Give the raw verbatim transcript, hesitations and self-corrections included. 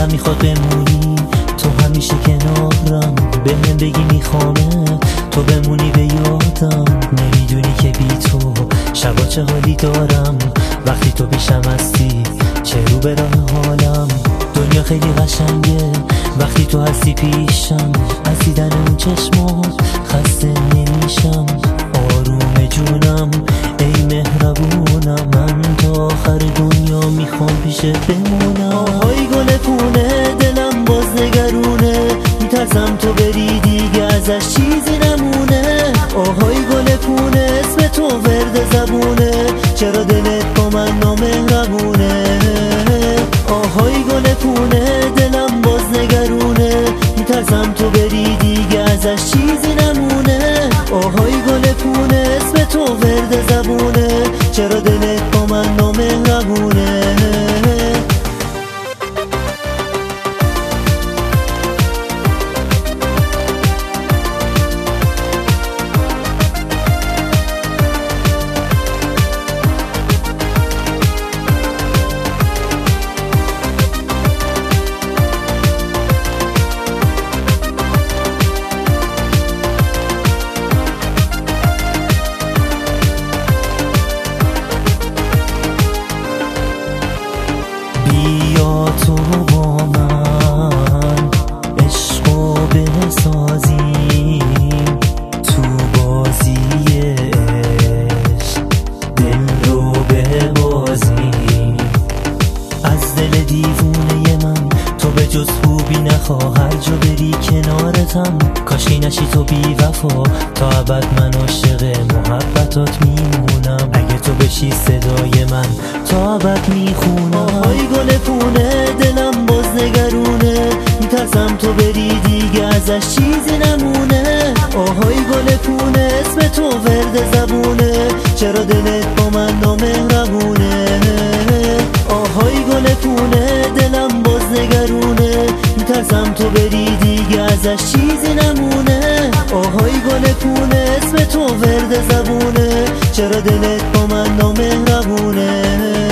دلم میخواد بمونی، تو همیشه کنارم، بهم بگی میخوامه تو بمونی به یادم. نمیدونی که بی تو شبا چه حالی دارم، وقتی تو پیشم هستی چه رو به راه حالم. دنیا خیلی قشنگه وقتی تو هستی پیشم، از دیدن اون چشمات خسته نمیشم. آروم جونم ای مهربونم، من تا آخر دنیا میخوام پیشه بمونم. آهای گل پونه دلم باز نگرونه، میترسم تو بری دیگه ازش چیزی نمونه. آهای گل پونه اسم تو ورد زبونه، چرا دلت با من نامهربونه. آهای گل پونه دلم باز نگرونه، میترسم تو بری دیگه ازش چیزی نمونه. آهای گل پونه اسم تو ورد زبونه، چرا دلت با من نامهربونه. بیا تو با من عشقو بسازیم، تو بازی عشق دل رو ببازیم. از دل دیوونه من تو به جز خوبی نخوا، هر جا بری کنارتم، کاشکی نشی تو بی وفا. تا ابد من عاشق محبتات میمونم، اگه تو بشی صدای من تا ابد میخونم. آهای گل پونه دلم باز نگرونه، میترسم تو بری دیگه ازش چیزی نمونه. آهای گل پونه اسم تو ورد زبونه، چرا دلت با من نامهربونه. آهای گل پونه دلم باز نگرونه، میترسم تو بری دیگه ازش چیزی نمونه. آهای گل پونه اسم تو ورد زبونه، چرا دلت با من نامهربونه.